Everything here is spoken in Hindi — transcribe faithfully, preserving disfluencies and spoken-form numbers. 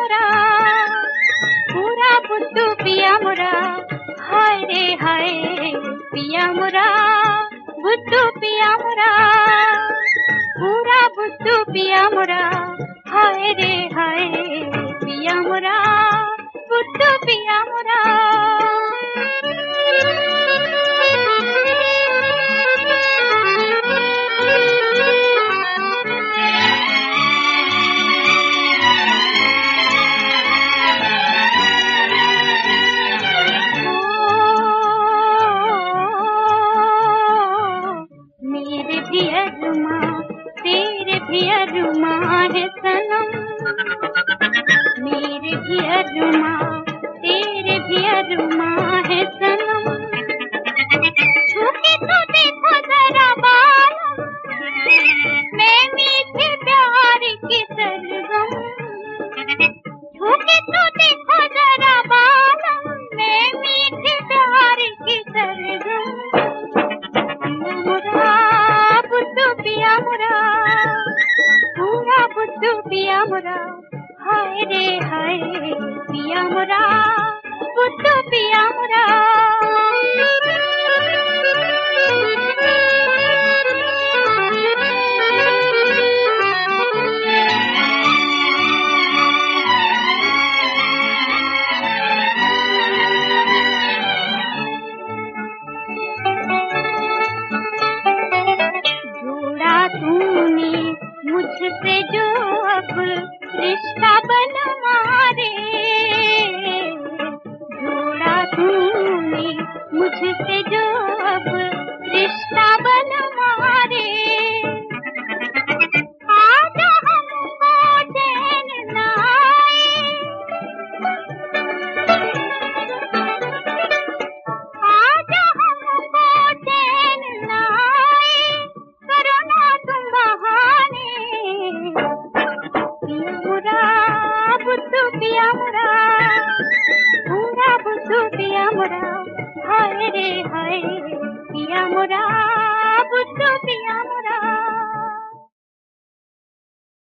मुरा, पूरा बुद्धू पिया मुरा, हाय रे हाय पिया मुरा, बुद्धू पिया मुरा, पूरा बुद्धू पिया मुरा, हाय रे हाय पिया मुरा, बुद्धू पिया मुरा। मेरे भी अरुमा तेरे भी अरुमा है सनम, मेरे भी अरुमा तेरे भी अरुमा है सनम, छूके तो देखो जरा बालम, मैं मीठे प्यार की सरगम, छूके तो देखो जरा बालम, मैं मीठे प्यार की सरगम। बुद्धू पिया मुरा, पूरा बुद्धू पिया मुरा, हाय रे हाय पिया मुरा, बुद्धू पिया मुरा। तूने मुझसे जो अब रिश्ता बनवा रे, जोड़ा तूने मुझसे जो अब रिश्ता बनवा रे, आज हमको चैन न आए, आज हमको चैन न आए, करो ना तुम बहाने, पिया मुरा बुद्धू पिया मुरा।